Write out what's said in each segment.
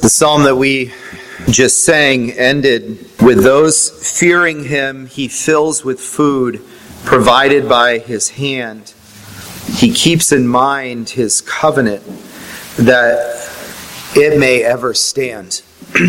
The psalm that we just sang ended with those fearing him he fills with food provided by his hand. He keeps in mind his covenant that it may ever stand.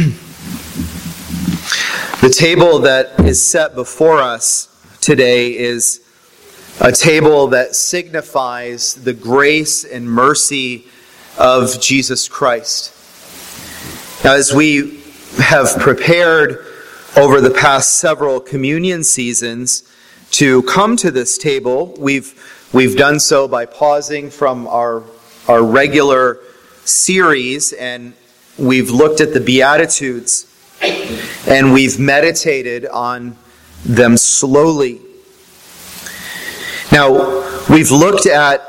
The table that is set before us today is a table that signifies the grace and mercy of Jesus Christ. Now, as we have prepared over the past several communion seasons to come to this table, we've done so by pausing from our regular series, and we've looked at the Beatitudes, and we've meditated on them slowly. Now, we've looked at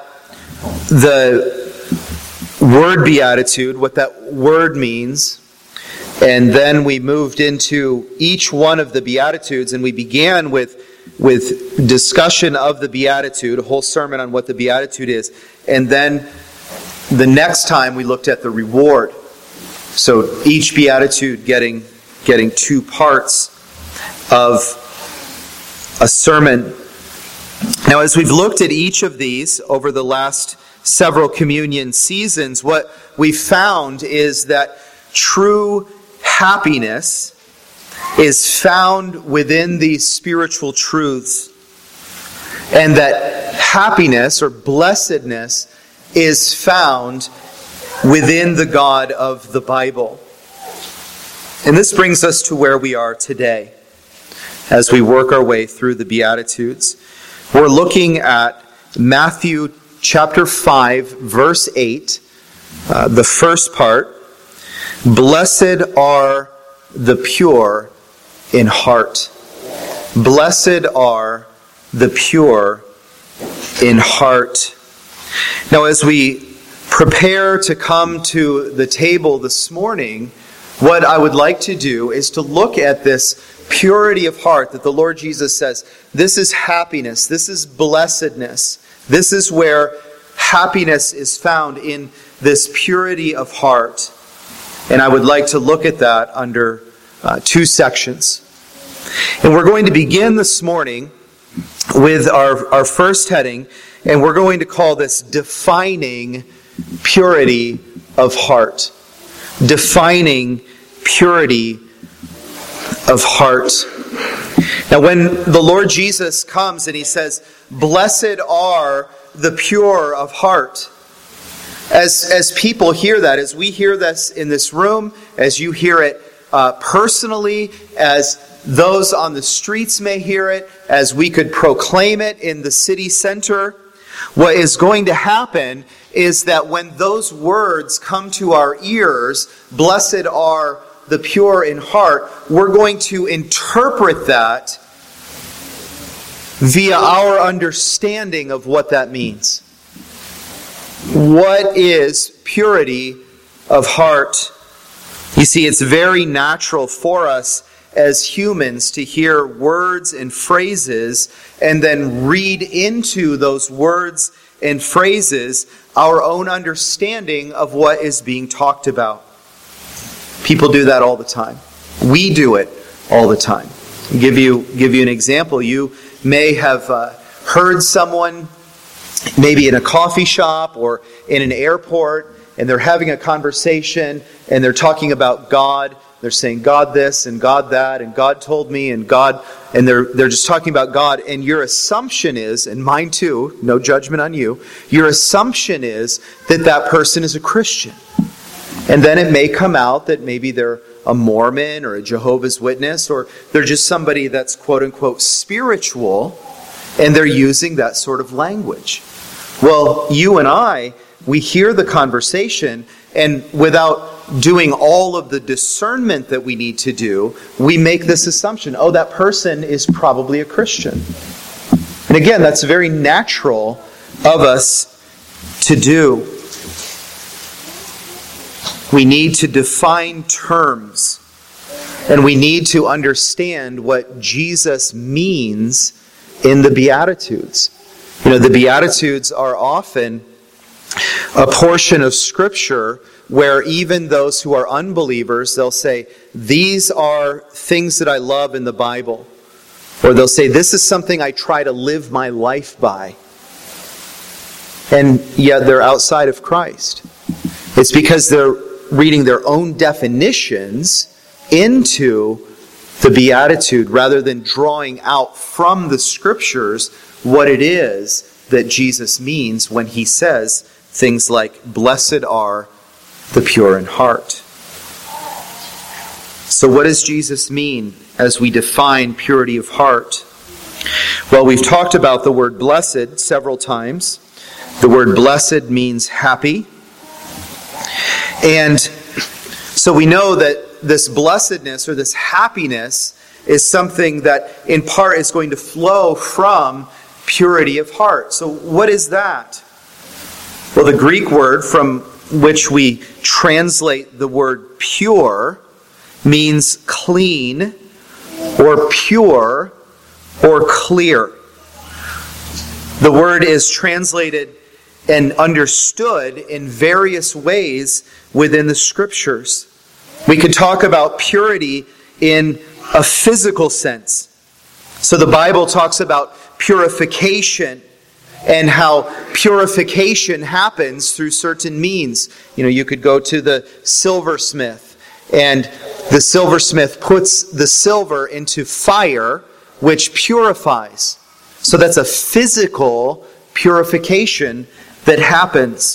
the word beatitude, what that word means, and then we moved into each one of the Beatitudes, and we began with discussion of the Beatitude, a whole sermon on what the Beatitude is, and then the next time we looked at the reward. So each Beatitude getting 2 parts of a sermon. Now, as we've looked at each of these over the last several communion seasons, what we found is that true happiness is found within these spiritual truths, and that happiness or blessedness is found within the God of the Bible. And this brings us to where we are today as we work our way through the Beatitudes. We're looking at Matthew chapter 5, verse 8, the first part. Blessed are the pure in heart. Blessed are the pure in heart. Now, as we prepare to come to the table this morning, what I would like to do is to look at this purity of heart that the Lord Jesus says, this is happiness, this is blessedness, this is where happiness is found, in this purity of heart. And I would like to look at that under 2 sections. And we're going to begin this morning with our first heading, and we're going to call this Defining Purity of Heart. Defining purity of heart. Now, when the Lord Jesus comes and he says, blessed are the pure of heart, as people hear that, as we hear this in this room, as you hear it personally, as those on the streets may hear it, as we could proclaim it in the city center, what is going to happen is that when those words come to our ears, blessed are the pure in heart, we're going to interpret that via our understanding of what that means. What is purity of heart? You see, it's very natural for us as humans to hear words and phrases and then read into those words and phrases our own understanding of what is being talked about. People do that all the time. We do it all the time. I'll give you an example. You may have heard someone, maybe in a coffee shop or in an airport, and they're having a conversation and they're talking about God. They're saying God this and God that and God told me and God, and they're just talking about God, and your assumption is, and mine too, no judgment on you, your assumption is that that person is a Christian. And then it may come out that maybe they're a Mormon or a Jehovah's Witness, or they're just somebody that's quote unquote spiritual, and they're using that sort of language. Well, you and I, we hear the conversation, and without doing all of the discernment that we need to do, we make this assumption, oh, that person is probably a Christian. And again, that's very natural of us to do. We need to define terms, and we need to understand what Jesus means in the Beatitudes. You know, the Beatitudes are often a portion of Scripture where even those who are unbelievers, they'll say, these are things that I love in the Bible. Or they'll say, this is something I try to live my life by. And yet they're outside of Christ. It's because they're reading their own definitions into the Beatitude rather than drawing out from the Scriptures what it is that Jesus means when he says things like, blessed are the pure in heart. So what does Jesus mean as we define purity of heart? Well, we've talked about the word blessed several times. The word blessed means happy. And so we know that this blessedness or this happiness is something that in part is going to flow from purity of heart. So what is that? Well, the Greek word from which we translate the word pure means clean or pure or clear. The word is translated and understood in various ways within the Scriptures. We could talk about purity in a physical sense. So the Bible talks about purification and how purification happens through certain means. You could go to the silversmith, and the silversmith puts the silver into fire, which purifies. So that's a physical purification that happens.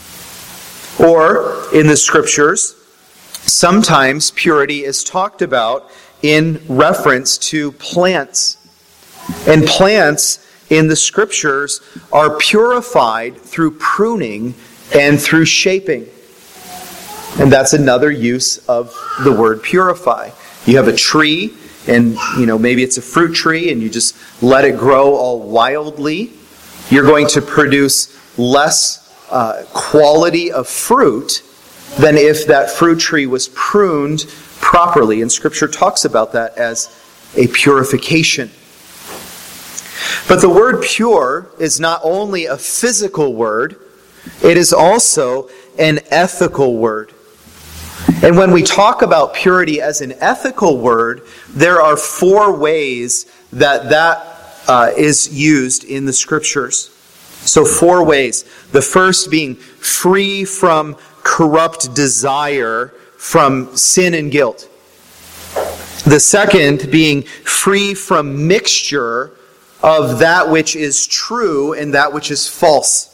Or in the Scriptures, sometimes purity is talked about in reference to plants. And plants in the Scriptures are purified through pruning and through shaping. And that's another use of the word purify. You have a tree, and maybe it's a fruit tree, and you just let it grow all wildly. You're going to produce less quality of fruit than if that fruit tree was pruned properly. And Scripture talks about that as a purification. But the word pure is not only a physical word, it is also an ethical word. And when we talk about purity as an ethical word, there are 4 ways that is used in the Scriptures. So 4 ways. The first being free from corrupt desire from sin and guilt. The second being free from mixture of that which is true and that which is false.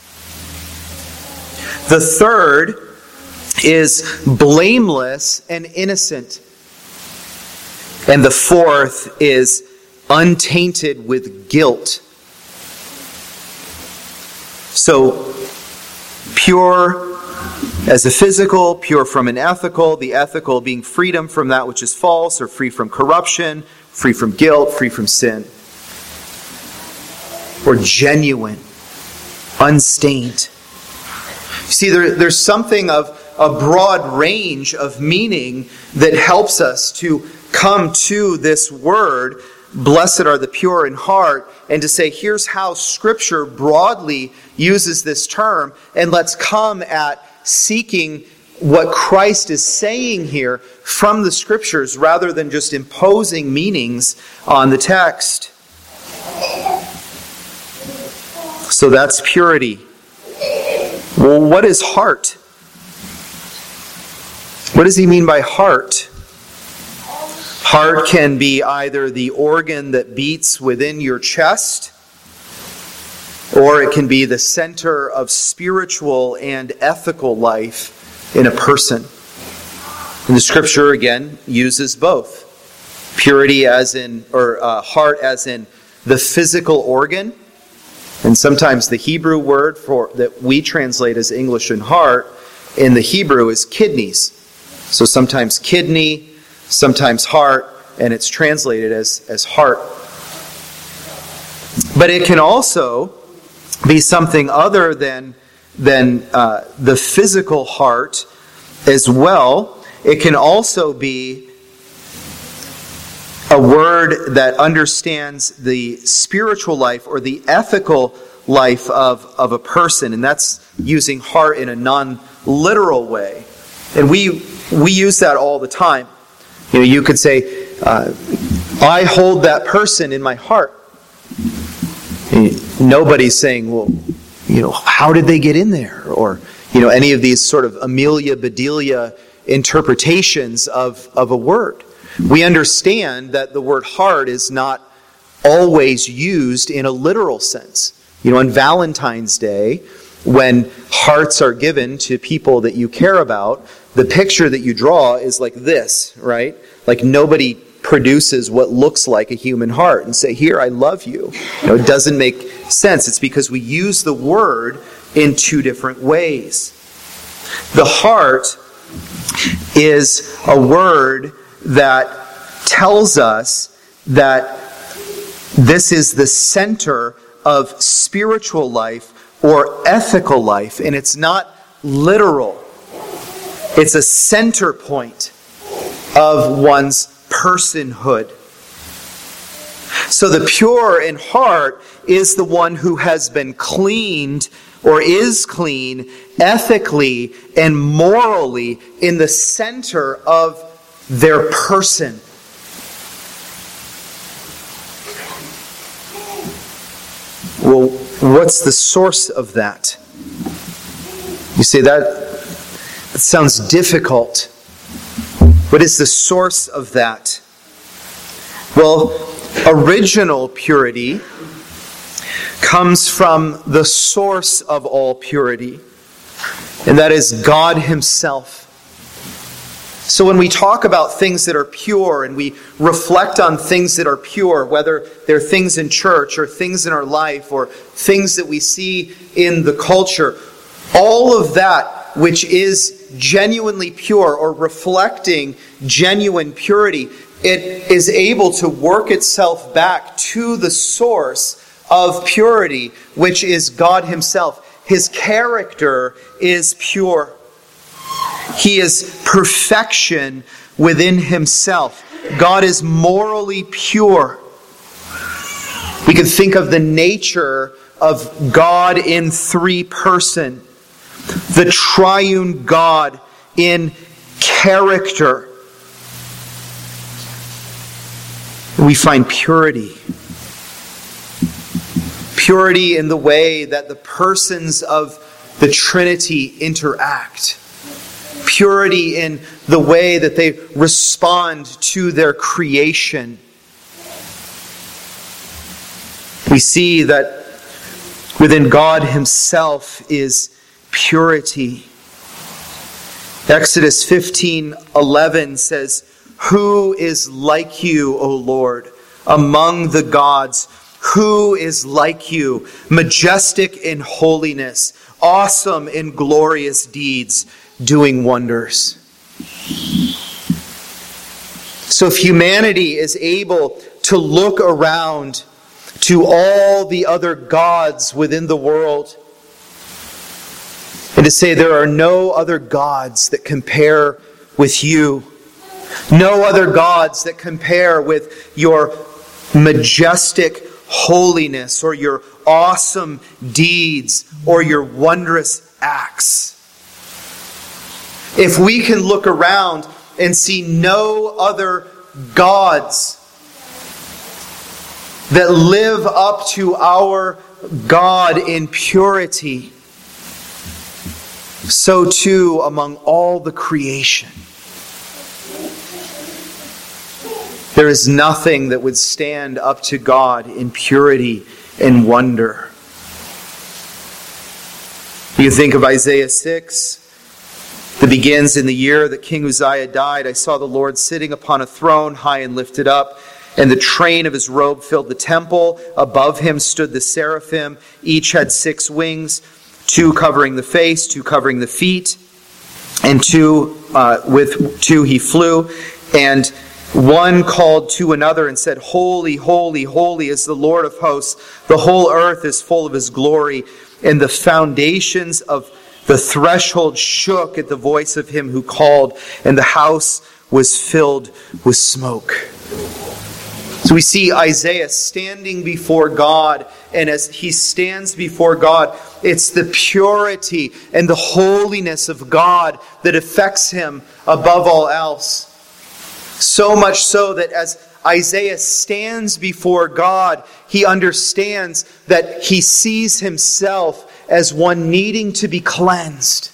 The third is blameless and innocent. And the fourth is untainted with guilt. So, pure as a physical, pure from an ethical, the ethical being freedom from that which is false, or free from corruption, free from guilt, free from sin. Or genuine, unstained. You see, there's something of a broad range of meaning that helps us to come to this word, blessed are the pure in heart, and to say, here's how Scripture broadly uses this term, and let's come at seeking what Christ is saying here from the Scriptures rather than just imposing meanings on the text. So that's purity. Well, what is heart? What does he mean by heart? Heart can be either the organ that beats within your chest, or it can be the center of spiritual and ethical life in a person. And the Scripture, again, uses both. Purity as in, or heart as in the physical organ, and sometimes the Hebrew word for that we translate as English and heart in the Hebrew is kidneys. So sometimes kidney, sometimes heart, and it's translated as heart. But it can also be something other than the physical heart as well. It can also be a word that understands the spiritual life or the ethical life of a person. And that's using heart in a literal way. And we use that all the time. You could say, I hold that person in my heart. And nobody's saying, well, how did they get in there? Or, any of these sort of Amelia Bedelia interpretations of a word. We understand that the word heart is not always used in a literal sense. On Valentine's Day, when hearts are given to people that you care about, the picture that you draw is like this, right? Like nobody produces what looks like a human heart and say, here, I love you. It doesn't make sense. It's because we use the word in two different ways. The heart is a word that tells us that this is the center of spiritual life or ethical life, and it's not literal. It's a center point of one's personhood. So the pure in heart is the one who has been cleaned or is clean ethically and morally in the center of their person. Well, what's the source of that? You say that sounds difficult. What is the source of that? Well, original purity comes from the source of all purity, and that is God Himself. So when we talk about things that are pure and we reflect on things that are pure, whether they're things in church or things in our life or things that we see in the culture, all of that which is genuinely pure or reflecting genuine purity, it is able to work itself back to the source of purity, which is God Himself. His character is pure. He is perfection within Himself. God is morally pure. We can think of the nature of God in three person. The triune God in character. We find purity. Purity in the way that the persons of the Trinity interact. Purity in the way that they respond to their creation. We see that within God Himself is purity. Exodus 15:11 says, "Who is like you, O Lord, among the gods? Who is like you, majestic in holiness, awesome in glorious deeds, doing wonders?" So if humanity is able to look around to all the other gods within the world and to say there are no other gods that compare with you, no other gods that compare with your majestic holiness or your awesome deeds or your wondrous acts. If we can look around and see no other gods that live up to our God in purity, so too among all the creation. There is nothing that would stand up to God in purity and wonder. You think of Isaiah 6, that begins, "In the year that King Uzziah died, I saw the Lord sitting upon a throne high and lifted up, and the train of His robe filled the temple. Above Him stood the seraphim. Each had 6 wings, 2 covering the face, 2 covering the feet, and with 2 He flew. And one called to another and said, 'Holy, holy, holy is the Lord of hosts. The whole earth is full of His glory.' And the foundations of the threshold shook at the voice of Him who called, and the house was filled with smoke." So we see Isaiah standing before God, and as he stands before God, it's the purity and the holiness of God that affects him above all else. So much so that as Isaiah stands before God, he understands that he sees himself as one needing to be cleansed.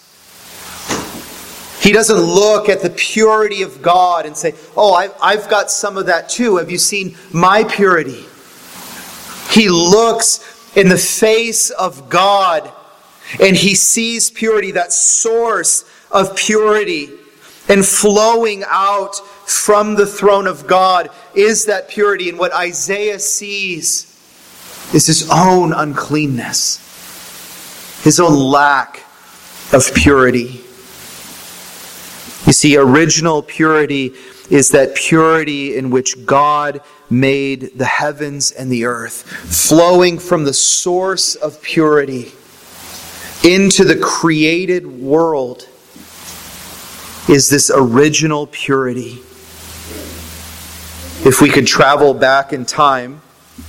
He doesn't look at the purity of God and say, oh, I've got some of that too. Have you seen my purity? He looks in the face of God and he sees purity, that source of purity. And flowing out from the throne of God is that purity. And what Isaiah sees is his own uncleanness, his own lack of purity. You see, original purity is that purity in which God made the heavens and the earth, flowing from the source of purity into the created world is this original purity. If we could travel back in time,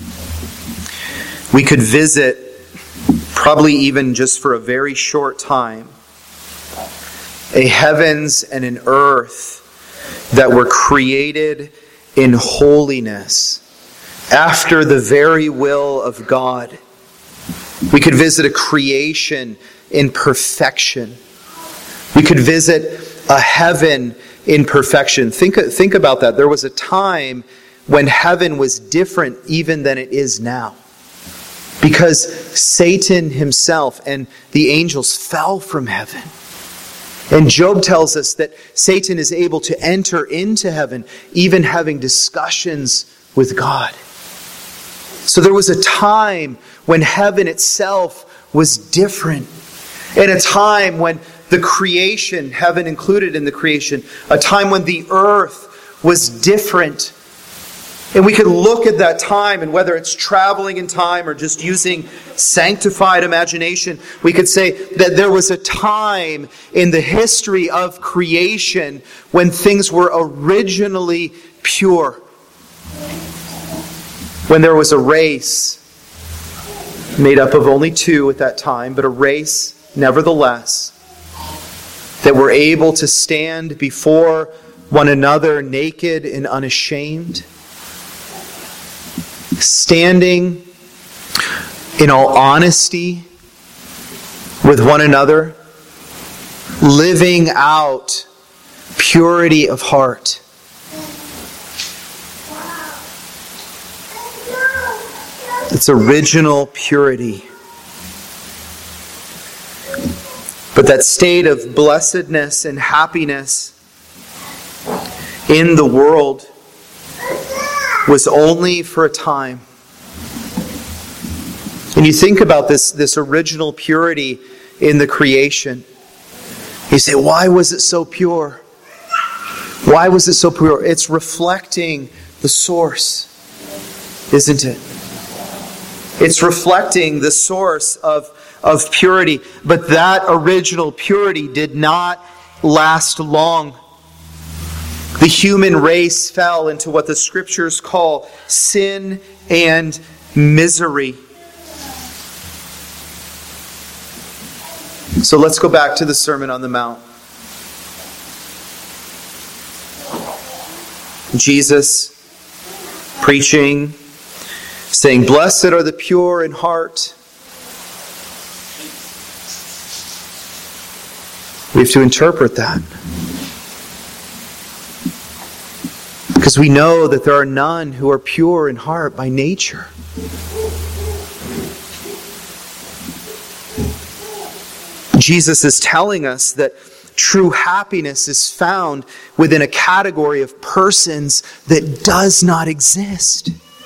we could visit, probably even just for a very short time, a heavens and an earth that were created in holiness after the very will of God. We could visit a creation in perfection. We could visit a heaven in perfection. Think about that. There was a time when heaven was different even than it is now, because Satan himself and the angels fell from heaven. And Job tells us that Satan is able to enter into heaven, even having discussions with God. So there was a time when heaven itself was different. And a time when the creation, heaven included in the creation, a time when the earth was different. And we could look at that time, and whether it's traveling in time or just using sanctified imagination, we could say that there was a time in the history of creation when things were originally pure. When there was a race made up of only two at that time, but a race nevertheless, that were able to stand before one another naked and unashamed, standing in all honesty with one another, living out purity of heart. It's original purity. But that state of blessedness and happiness in the world was only for a time. And you think about this original purity in the creation. You say, why was it so pure? Why was it so pure? It's reflecting the source, isn't it? It's reflecting the source of purity. But that original purity did not last long. The human race fell into what the Scriptures call sin and misery. So let's go back to the Sermon on the Mount. Jesus preaching, saying, "Blessed are the pure in heart." We have to interpret that, because we know that there are none who are pure in heart by nature. Jesus is telling us that true happiness is found within a category of persons that does not exist.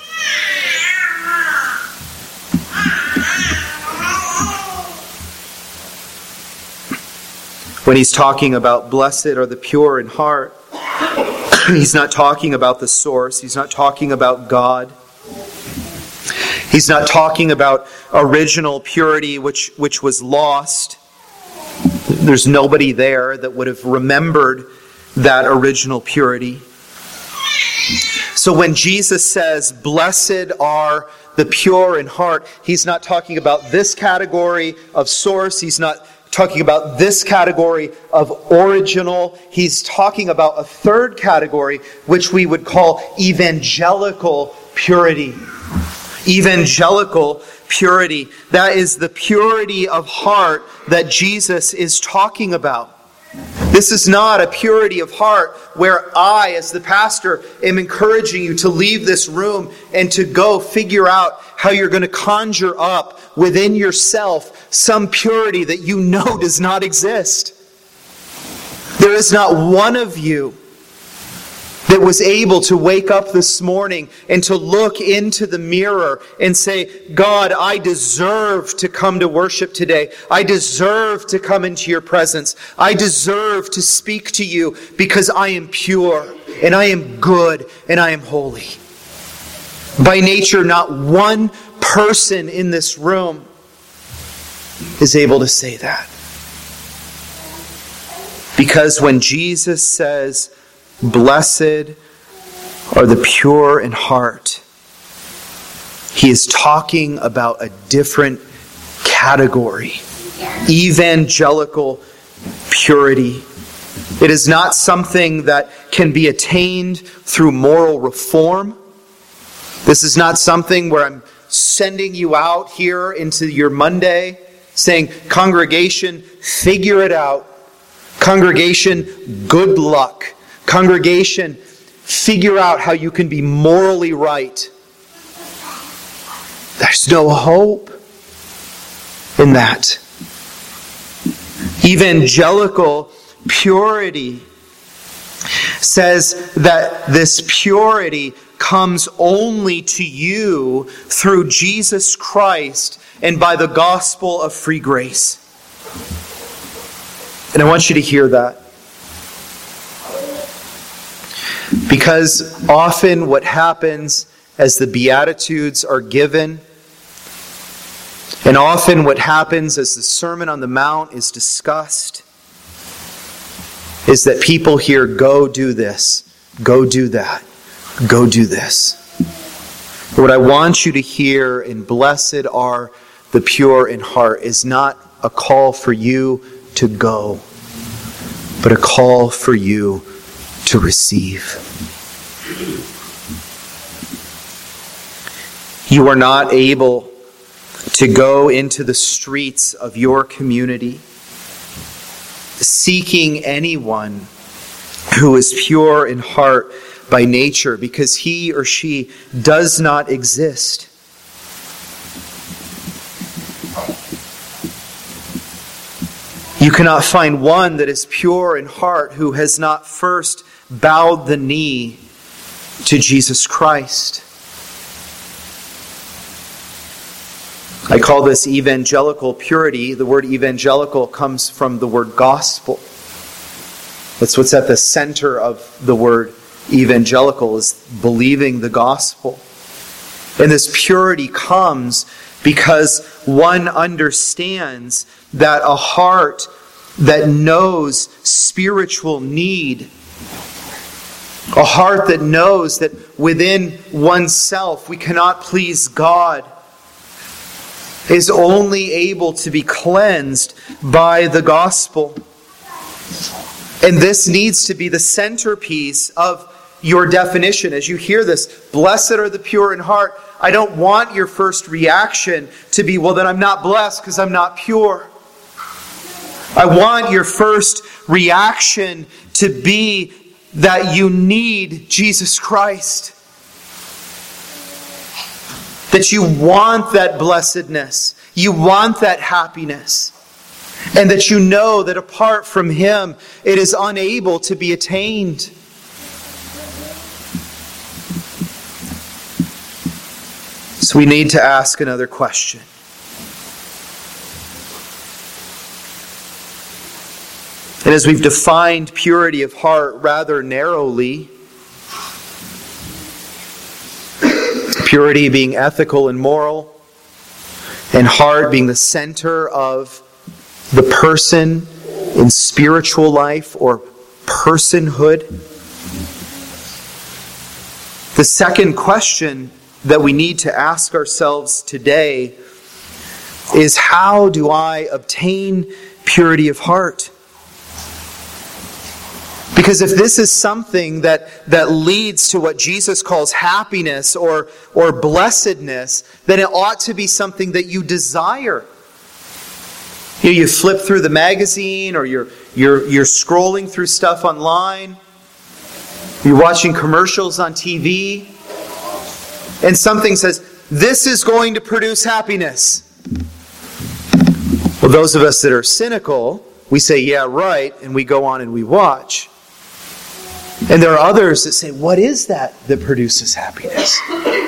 When he's talking about blessed are the pure in heart, he's not talking about the source. He's not talking about God. He's not talking about original purity which was lost. There's nobody there that would have remembered that original purity. So when Jesus says, blessed are the pure in heart, he's not talking about this category of source. He's not talking about this category of original. He's talking about a third category, which we would call evangelical purity. Evangelical purity. That is the purity of heart that Jesus is talking about. This is not a purity of heart where I, as the pastor, am encouraging you to leave this room and to go figure out how you're going to conjure up within yourself some purity that you know does not exist. There is not one of you that was able to wake up this morning and to look into the mirror and say, God, I deserve to come to worship today. I deserve to come into your presence. I deserve to speak to you because I am pure and I am good and I am holy. By nature, not one person in this room is able to say that. Because when Jesus says, blessed are the pure in heart, he is talking about a different category. Evangelical purity. It is not something that can be attained through moral reform. This is not something where I'm sending you out here into your Monday saying, congregation, figure it out. Congregation, good luck. Congregation, figure out how you can be morally right. There's no hope in that. Evangelical purity says that this purity comes only to you through Jesus Christ and by the gospel of free grace. And I want you to hear that. Because often what happens as the Beatitudes are given, and often what happens as the Sermon on the Mount is discussed, is that people hear, go do this, go do that, go do this. What I want you to hear in blessed are the pure in heart is not a call for you to go, but a call for you to receive. You are not able to go into the streets of your community seeking anyone who is pure in heart by nature, because he or she does not exist. You cannot find one that is pure in heart who has not first bowed the knee to Jesus Christ. I call this evangelical purity. The word evangelical comes from the word gospel. That's what's at the center of the word evangelical, is believing the gospel. And this purity comes because one understands that a heart that knows spiritual need, a heart that knows that within oneself we cannot please God, is only able to be cleansed by the gospel. And this needs to be the centerpiece of your definition. As you hear this, blessed are the pure in heart, I don't want your first reaction to be, well, then I'm not blessed because I'm not pure. I want your first reaction to be that you need Jesus Christ. That you want that blessedness. You want that happiness. And that you know that apart from Him, it is unable to be attained. So we need to ask another question. And as we've defined purity of heart rather narrowly, purity being ethical and moral, and heart being the center of the person in spiritual life or personhood. The second question that we need to ask ourselves today is, how do I obtain purity of heart? Because if this is something that leads to what Jesus calls happiness or blessedness, then it ought to be something that you desire. You flip through the magazine, or you're scrolling through stuff online. You're watching commercials on TV, and something says, this is going to produce happiness. Well, those of us that are cynical, we say, yeah, right, and we go on and we watch. And there are others that say, what is that produces happiness?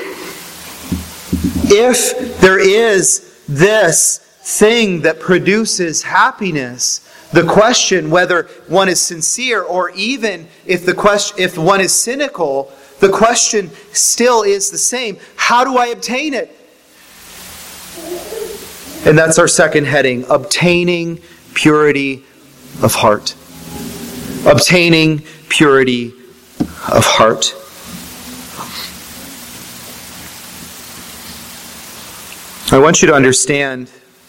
If there is this thing that produces happiness, the question whether one is sincere, or even if one is cynical, the question still is the same. How do I obtain it? And that's our second heading: obtaining purity of heart. Obtaining purity of heart. I want you to understand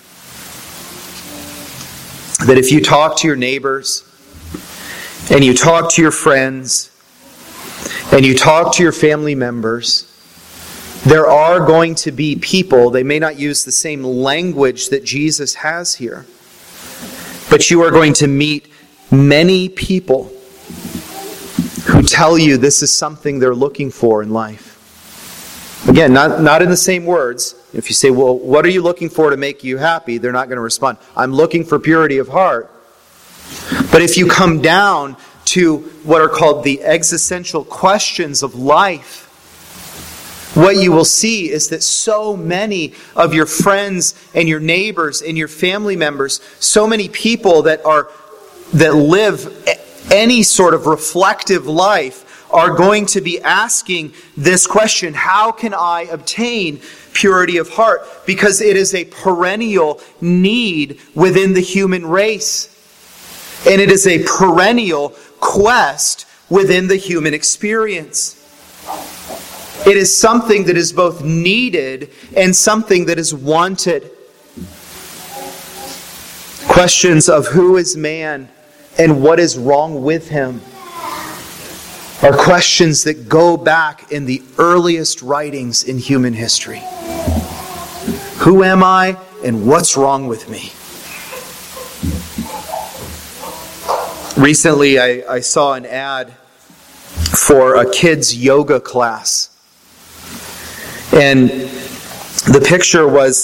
that if you talk to your neighbors, and you talk to your friends, and you talk to your family members, there are going to be people, they may not use the same language that Jesus has here, but you are going to meet many people who tell you this is something they're looking for in life. Again, not in the same words. If you say, well, what are you looking for to make you happy? They're not going to respond, I'm looking for purity of heart. But if you come down to what are called the existential questions of life, what you will see is that so many of your friends and your neighbors and your family members, so many people that live any sort of reflective life, are going to be asking this question: how can I obtain purity of heart? Because it is a perennial need within the human race. And it is a perennial quest within the human experience. It is something that is both needed and something that is wanted. Questions of who is man and what is wrong with him are questions that go back in the earliest writings in human history. Who am I and what's wrong with me? Recently, I saw an ad for a kids' yoga class. And the picture was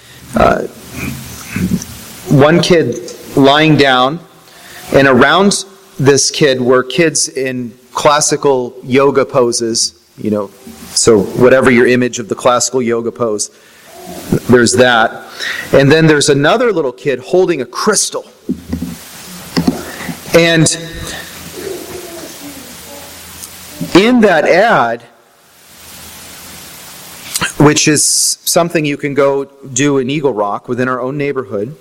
one kid lying down, and around this kid were kids in classical yoga poses, so whatever your image of the classical yoga pose, there's that. And then there's another little kid holding a crystal. And in that ad, which is something you can go do in Eagle Rock within our own neighborhood,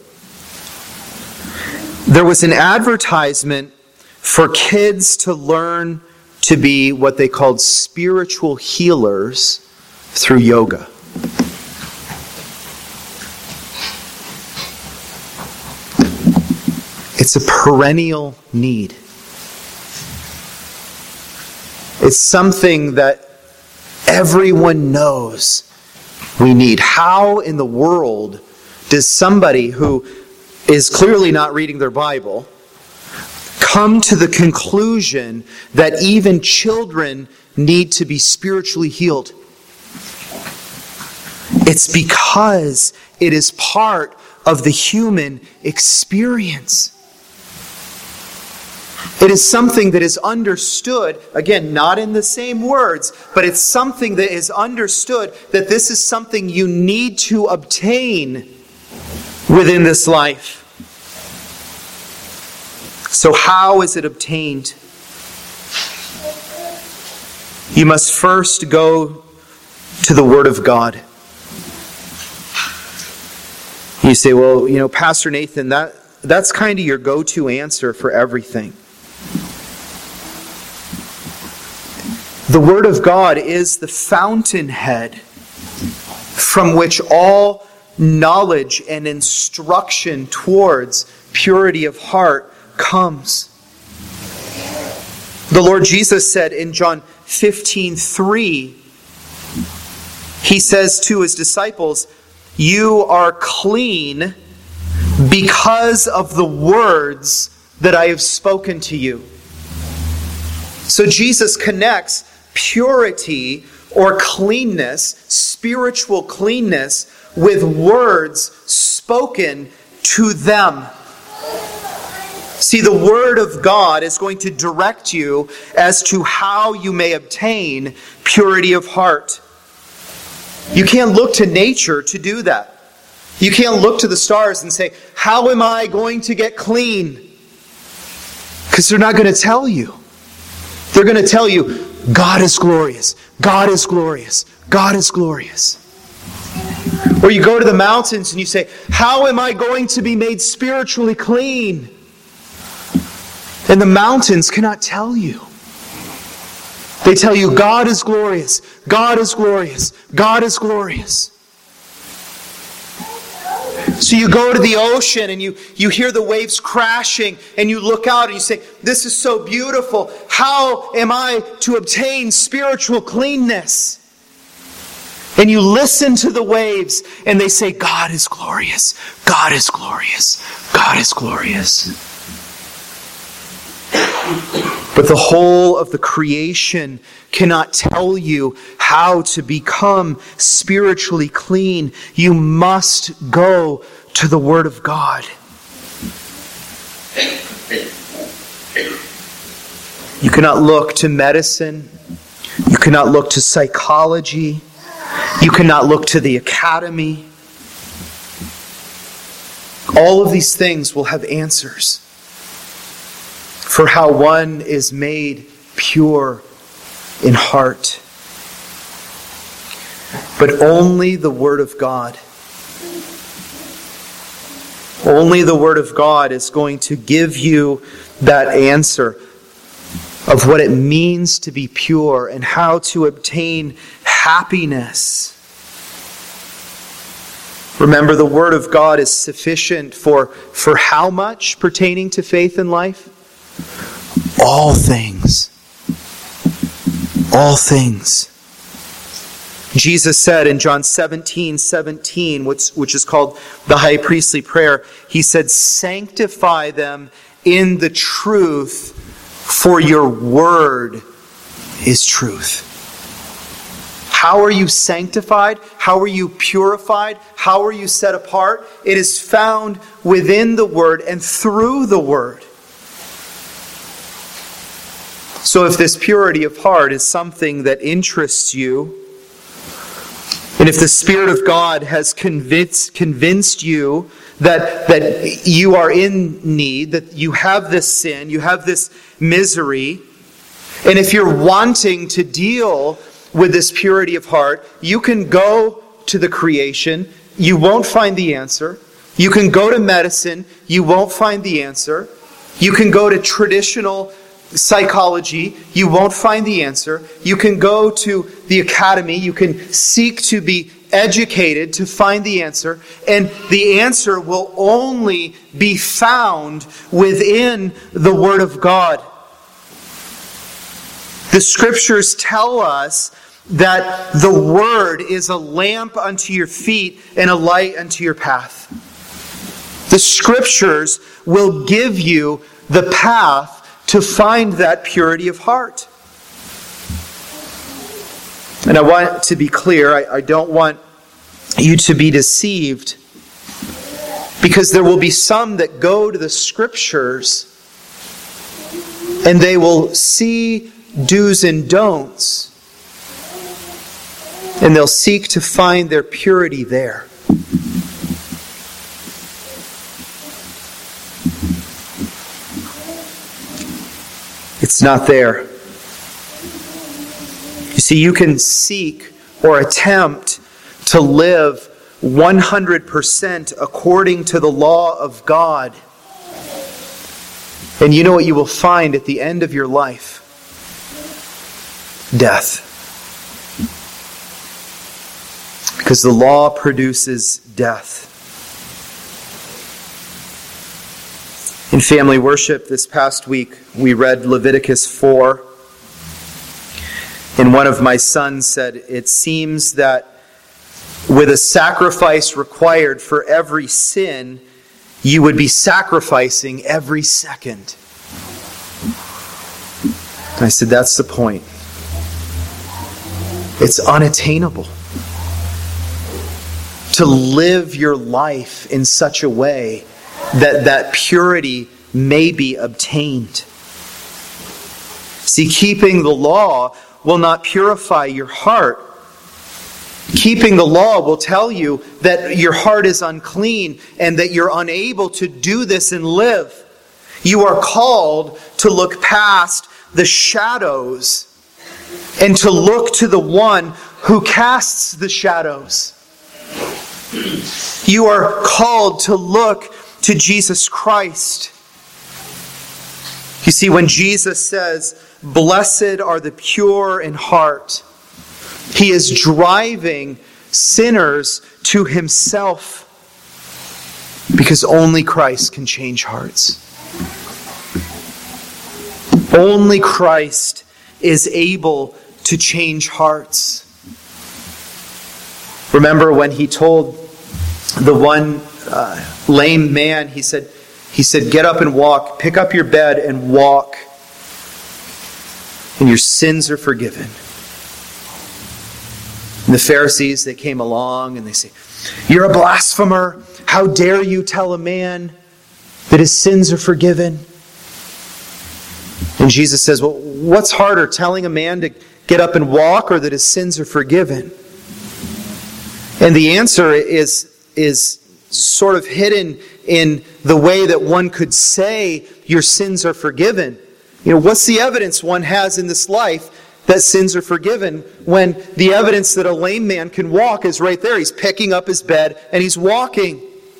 there was an advertisement for kids to learn to be what they called spiritual healers through yoga. It's a perennial need. It's something that everyone knows we need. How in the world does somebody who is clearly not reading their Bible come to the conclusion that even children need to be spiritually healed? It's because it is part of the human experience. It is something that is understood, again, not in the same words, but it's something that is understood that this is something you need to obtain within this life. So how is it obtained? You must first go to the Word of God. You say, well, Pastor Nathan, that's kind of your go-to answer for everything. The Word of God is the fountainhead from which all knowledge and instruction towards purity of heart comes. The Lord Jesus said in John 15:3, He says to His disciples, "You are clean because of the words that I have spoken to you." So Jesus connects purity or cleanness, spiritual cleanness, with words spoken to them. See, the Word of God is going to direct you as to how you may obtain purity of heart. You can't look to nature to do that. You can't look to the stars and say, "How am I going to get clean?" Because they're not going to tell you. They're going to tell you, God is glorious. God is glorious. God is glorious. Or you go to the mountains and you say, "How am I going to be made spiritually clean?" And the mountains cannot tell you. They tell you, God is glorious. God is glorious. God is glorious. So you go to the ocean and you hear the waves crashing and you look out and you say, "This is so beautiful. How am I to obtain spiritual cleanness?" And you listen to the waves and they say, "God is glorious. God is glorious. God is glorious." But the whole of the creation cannot tell you how to become spiritually clean. You must go to the Word of God. You cannot look to medicine. You cannot look to psychology. You cannot look to the academy. All of these things will have answers for how one is made pure in heart. But only the Word of God. Only the Word of God is going to give you that answer of what it means to be pure and how to obtain happiness. Remember, the Word of God is sufficient for how much pertaining to faith and life? All things. All things. Jesus said in John 17:17, which is called the high priestly prayer, He said, "Sanctify them in the truth, for your word is truth." How are you sanctified? How are you purified? How are you set apart? It is found within the Word and through the Word. So if this purity of heart is something that interests you, and if the Spirit of God has convinced you that you are in need, that you have this sin, you have this misery, and if you're wanting to deal with this purity of heart, you can go to the creation, you won't find the answer. You can go to medicine, you won't find the answer. You can go to traditional psychology, you won't find the answer. You can go to the academy, you can seek to be educated to find the answer, and the answer will only be found within the Word of God. The Scriptures tell us that the Word is a lamp unto your feet and a light unto your path. The Scriptures will give you the path to find that purity of heart. And I want to be clear, I don't want you to be deceived, because there will be some that go to the Scriptures and they will see do's and don'ts, and they'll seek to find their purity there. It's not there. You see, you can seek or attempt to live 100% according to the law of God. And you know what you will find at the end of your life? death. Because the law produces death. In family worship this past week, we read Leviticus 4. And one of my sons said, it seems that with a sacrifice required for every sin, you would be sacrificing every second. And I said, that's the point. It's unattainable. To live your life in such a way that purity may be obtained. See, keeping the law will not purify your heart. Keeping the law will tell you that your heart is unclean and that you're unable to do this and live. You are called to look past the shadows and to look to the one who casts the shadows. You are called to look to Jesus Christ. You see, when Jesus says, "Blessed are the pure in heart," He is driving sinners to Himself, because only Christ can change hearts. Only Christ is able to change hearts. Remember when He told the one lame man, He said, "Get up and walk. Pick up your bed and walk. And your sins are forgiven." And the Pharisees, they came along and they say, "You're a blasphemer. How dare you tell a man that his sins are forgiven?" And Jesus says, "Well, what's harder, telling a man to get up and walk or that his sins are forgiven?" And the answer is sort of hidden in the way that one could say your sins are forgiven. What's the evidence one has in this life that sins are forgiven when the evidence that a lame man can walk is right there? He's picking up his bed and he's walking.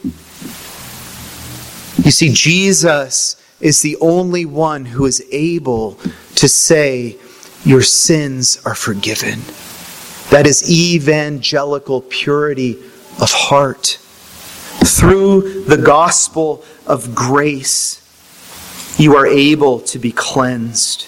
You see, Jesus is the only one who is able to say your sins are forgiven. That is evangelical purity of heart. Through the gospel of grace, you are able to be cleansed.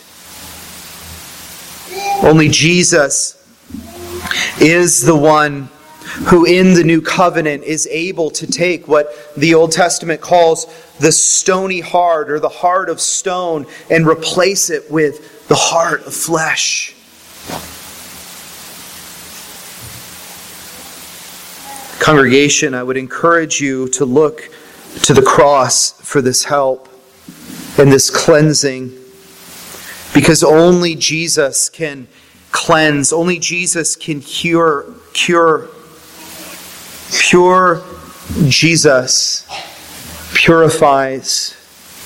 Only Jesus is the one who in the new covenant is able to take what the Old Testament calls the stony heart or the heart of stone and replace it with the heart of flesh. Congregation, I would encourage you to look to the cross for this help and this cleansing, because only Jesus can cleanse, only Jesus can cure. Pure Jesus purifies.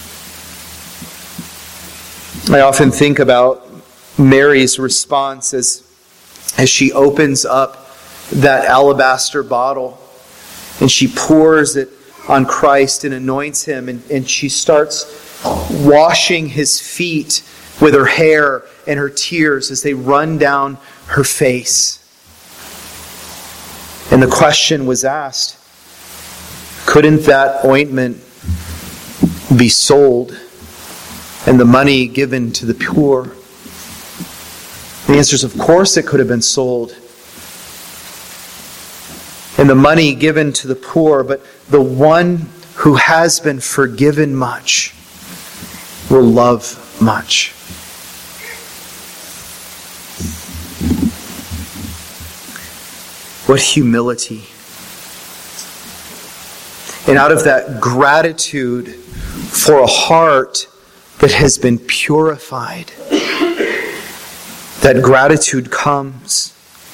I often think about Mary's response as she opens up that alabaster bottle and she pours it on Christ and anoints Him, and she starts washing His feet with her hair and her tears as they run down her face. And the question was asked, couldn't that ointment be sold and the money given to the poor? The answer is, of course it could have been sold and the money given to the poor, but the one who has been forgiven much will love much. What humility. And out of that gratitude for a heart that has been purified, that gratitude comes.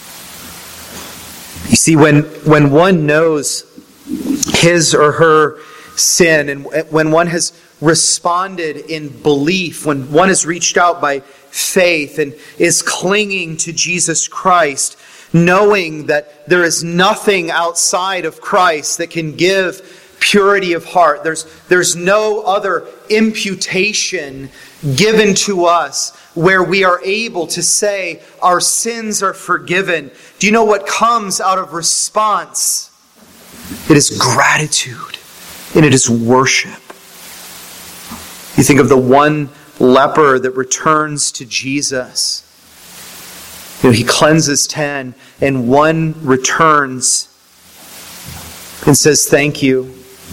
You see, when one knows his or her sin, and when one has responded in belief, when one has reached out by faith and is clinging to Jesus Christ, knowing that there is nothing outside of Christ that can give purity of heart. There's no other imputation given to us where we are able to say our sins are forgiven. Do you know what comes out of response? It is gratitude and it is worship. You think of the one leper that returns to Jesus. He cleanses 10 and one returns and says, "Thank you."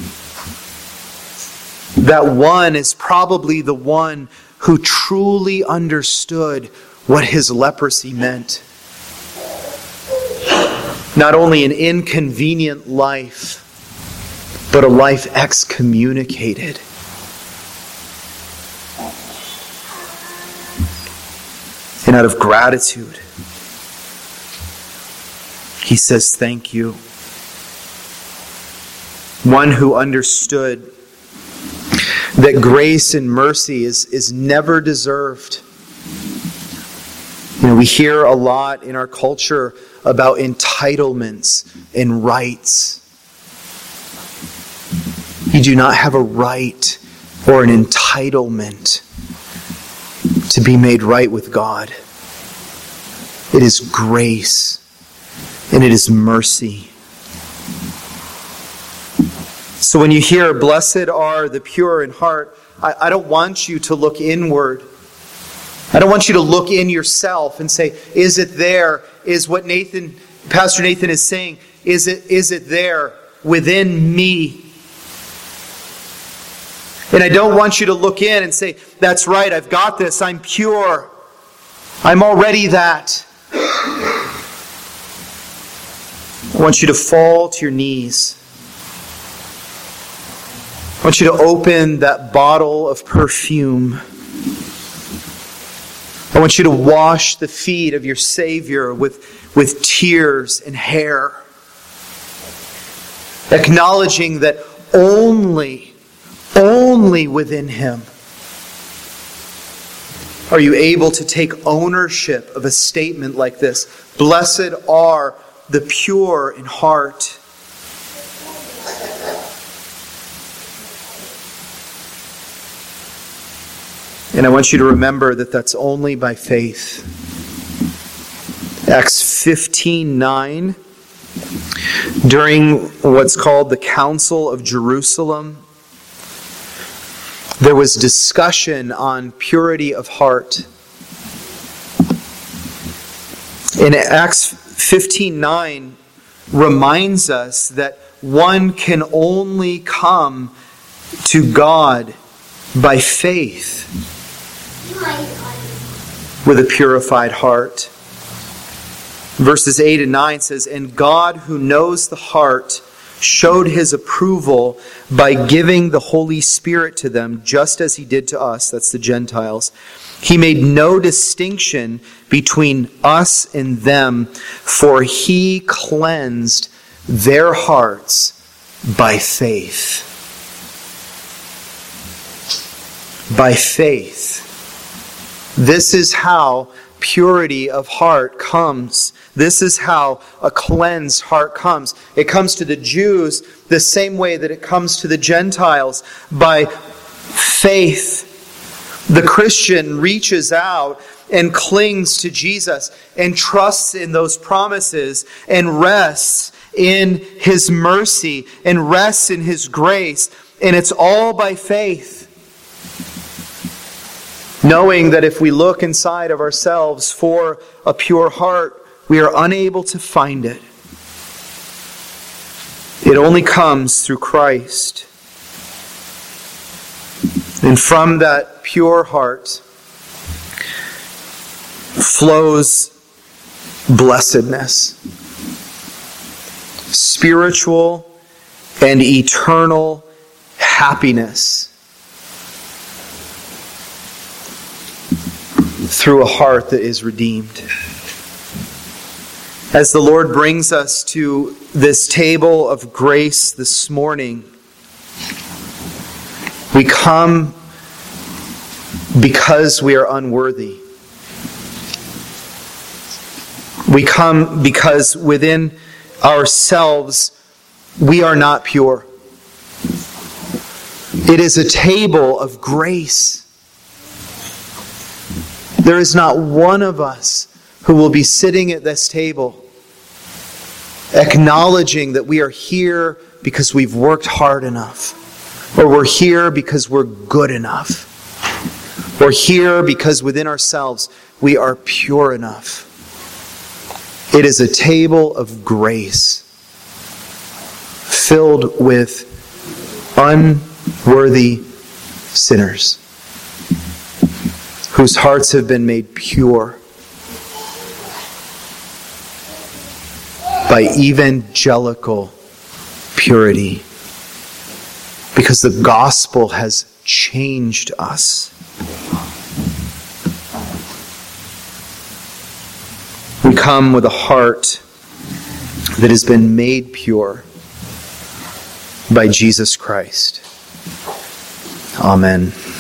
That one is probably the one who truly understood what his leprosy meant. Not only an inconvenient life, but a life excommunicated. And out of gratitude, he says, "Thank you." One who understood that grace and mercy is never deserved. We hear a lot in our culture about entitlements and rights. You do not have a right or an entitlement to be made right with God. It is grace and it is mercy. So when you hear, "Blessed are the pure in heart," I don't want you to look inward. I don't want you to look in yourself and say, "Is it there? Is what Pastor Nathan is saying, is it there within me?" And I don't want you to look in and say, "That's right, I've got this, I'm pure. I'm already that." I want you to fall to your knees. I want you to open that bottle of perfume. I want you to wash the feet of your Savior with tears and hair. Acknowledging that only within Him are you able to take ownership of a statement like this. Blessed are the pure in heart. And I want you to remember that that's only by faith. Acts 15:9, during what's called the Council of Jerusalem, there was discussion on purity of heart. And Acts 15:9 reminds us that one can only come to God by faith with a purified heart. Verses 8 and 9 says, "And God, who knows the heart, showed His approval by giving the Holy Spirit to them, just as He did to us," that's the Gentiles. "He made no distinction between us and them, for He cleansed their hearts by faith." By faith. This is how purity of heart comes. This is how a cleansed heart comes. It comes to the Jews the same way that it comes to the Gentiles, by faith. The Christian reaches out and clings to Jesus and trusts in those promises and rests in His mercy and rests in His grace. And it's all by faith. Knowing that if we look inside of ourselves for a pure heart, we are unable to find it. It only comes through Christ. And from that pure heart flows blessedness, spiritual and eternal happiness through a heart that is redeemed. As the Lord brings us to this table of grace this morning, we come because we are unworthy. We come because within ourselves we are not pure. It is a table of grace. There is not one of us who will be sitting at this table acknowledging that we are here because we've worked hard enough, or we're here because we're good enough, or here because within ourselves we are pure enough. It is a table of grace filled with unworthy sinners whose hearts have been made pure by evangelical purity, because the gospel has changed us. We come with a heart that has been made pure by Jesus Christ. Amen.